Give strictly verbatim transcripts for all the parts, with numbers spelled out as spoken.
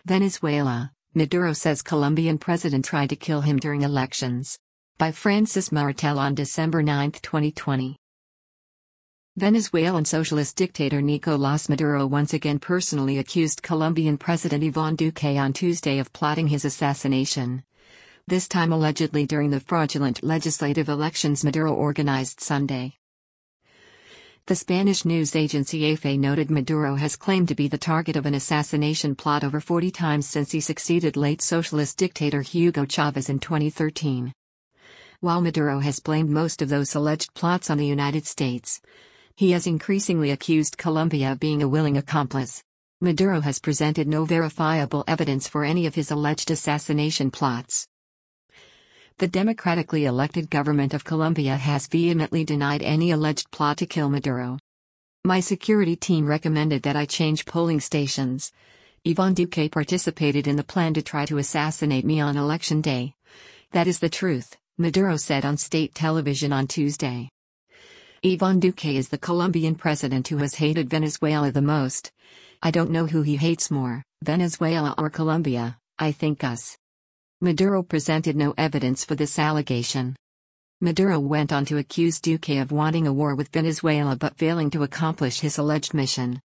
Venezuela, Maduro says Colombian president tried to kill him during elections. By Francis Martel on December ninth, twenty twenty. Venezuelan socialist dictator Nicolás Maduro once again personally accused Colombian President Iván Duque on Tuesday of plotting his assassination. This time allegedly during the fraudulent legislative elections Maduro organized Sunday. The Spanish news agency E F E noted Maduro has claimed to be the target of an assassination plot over forty times since he succeeded late socialist dictator Hugo Chavez in twenty thirteen. While Maduro has blamed most of those alleged plots on the United States, he has increasingly accused Colombia of being a willing accomplice. Maduro has presented no verifiable evidence for any of his alleged assassination plots. The democratically elected government of Colombia has vehemently denied any alleged plot to kill Maduro. My security team recommended that I change polling stations. Iván Duque participated in the plan to try to assassinate me on election day. That is the truth, Maduro said on state television on Tuesday. Iván Duque is the Colombian president who has hated Venezuela the most. I don't know who he hates more, Venezuela or Colombia, I think us. Maduro presented no evidence for this allegation. Maduro went on to accuse Duque of wanting a war with Venezuela but failing to accomplish his alleged mission.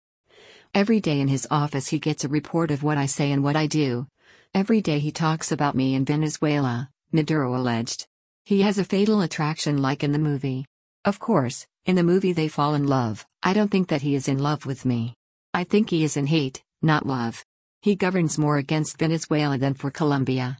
Every day in his office he gets a report of what I say and what I do. Every day he talks about me in Venezuela, Maduro alleged. He has a fatal attraction like in the movie. Of course, in the movie they fall in love. I don't think that he is in love with me. I think he is in hate, not love. He governs more against Venezuela than for Colombia.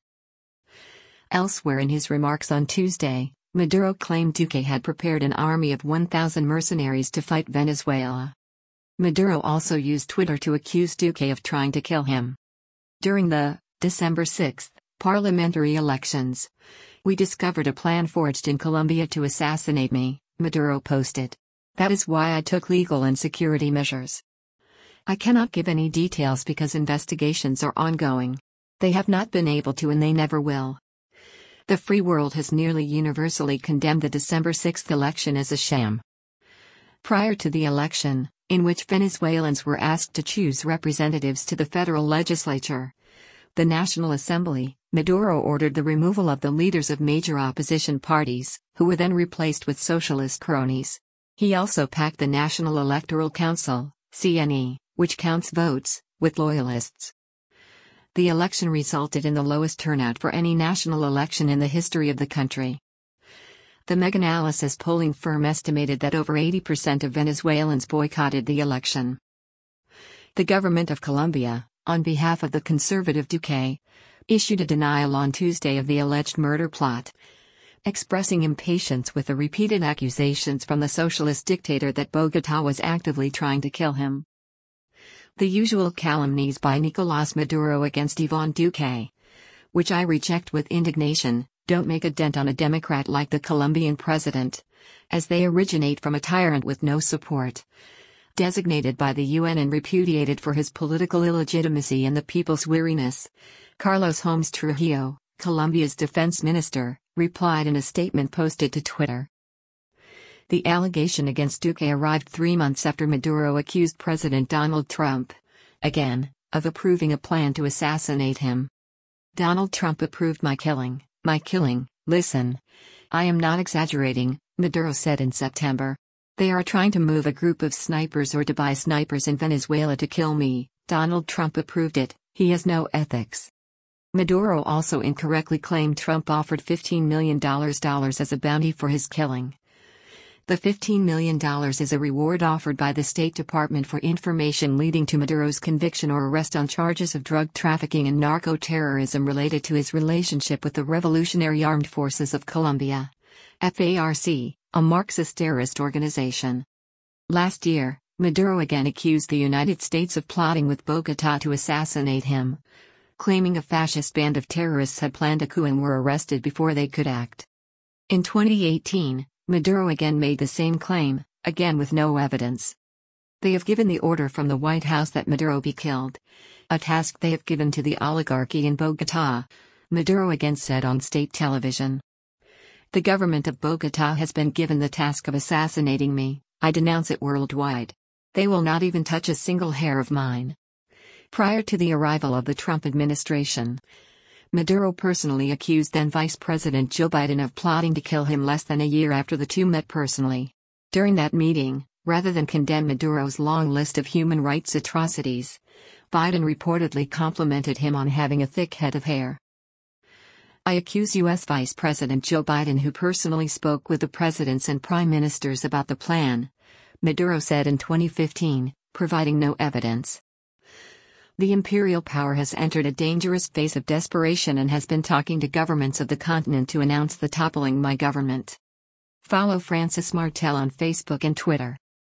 Elsewhere in his remarks on Tuesday, Maduro claimed Duque had prepared an army of one thousand mercenaries to fight Venezuela. Maduro also used Twitter to accuse Duque of trying to kill him. During the December sixth parliamentary elections, we discovered a plan forged in Colombia to assassinate me, Maduro posted. That is why I took legal and security measures. I cannot give any details because investigations are ongoing. They have not been able to and they never will. The free world has nearly universally condemned the December sixth election as a sham. Prior to the election, in which Venezuelans were asked to choose representatives to the federal legislature, the National Assembly, Maduro ordered the removal of the leaders of major opposition parties, who were then replaced with socialist cronies. He also packed the National Electoral Council, C N E, which counts votes, with loyalists. The election resulted in the lowest turnout for any national election in the history of the country. The Meganalysis polling firm estimated that over eighty percent of Venezuelans boycotted the election. The government of Colombia, on behalf of the conservative Duque, issued a denial on Tuesday of the alleged murder plot, expressing impatience with the repeated accusations from the socialist dictator that Bogotá was actively trying to kill him. The usual calumnies by Nicolás Maduro against Iván Duque, which I reject with indignation, don't make a dent on a Democrat like the Colombian president, as they originate from a tyrant with no support. Designated by the U N and repudiated for his political illegitimacy and the people's weariness, Carlos Holmes Trujillo, Colombia's defense minister, replied in a statement posted to Twitter. The allegation against Duque arrived three months after Maduro accused President Donald Trump, again, of approving a plan to assassinate him. Donald Trump approved my killing, my killing, listen. I am not exaggerating, Maduro said in September. They are trying to move a group of snipers or to buy snipers in Venezuela to kill me. Donald Trump approved it, he has no ethics. Maduro also incorrectly claimed Trump offered fifteen million dollars as a bounty for his killing. The fifteen million dollars is a reward offered by the State Department for information leading to Maduro's conviction or arrest on charges of drug trafficking and narco-terrorism related to his relationship with the Revolutionary Armed Forces of Colombia, F A R C, a Marxist terrorist organization. Last year, Maduro again accused the United States of plotting with Bogotá to assassinate him, claiming a fascist band of terrorists had planned a coup and were arrested before they could act. In twenty eighteen, Maduro again made the same claim, again with no evidence. They have given the order from the White House that Maduro be killed, a task they have given to the oligarchy in Bogotá, Maduro again said on state television. The government of Bogotá has been given the task of assassinating me. I denounce it worldwide. They will not even touch a single hair of mine. Prior to the arrival of the Trump administration, Maduro personally accused then Vice President Joe Biden of plotting to kill him less than a year after the two met personally. During that meeting, rather than condemn Maduro's long list of human rights atrocities, Biden reportedly complimented him on having a thick head of hair. "I accuse U S Vice President Joe Biden, who personally spoke with the presidents and prime ministers about the plan," Maduro said in twenty fifteen, providing no evidence. "The imperial power has entered a dangerous phase of desperation and has been talking to governments of the continent to announce the toppling my government." Follow Francis Martel on Facebook and Twitter.